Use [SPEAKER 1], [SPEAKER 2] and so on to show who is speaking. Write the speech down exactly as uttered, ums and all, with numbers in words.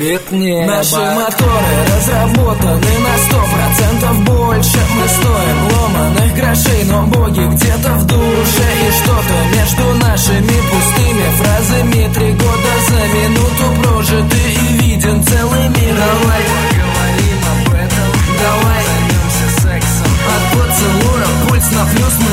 [SPEAKER 1] цвет неба.
[SPEAKER 2] Наши моторы разработаны на сто процентов больше. Мы стоим ломаных грошей, но боги где-то в душе. И что-то между нашими пустыми фразами. Три года за минуту прожиты и виден целый мир. Давай поговорим об этом, давай займемся сексом. От поцелуя пульс на плюс.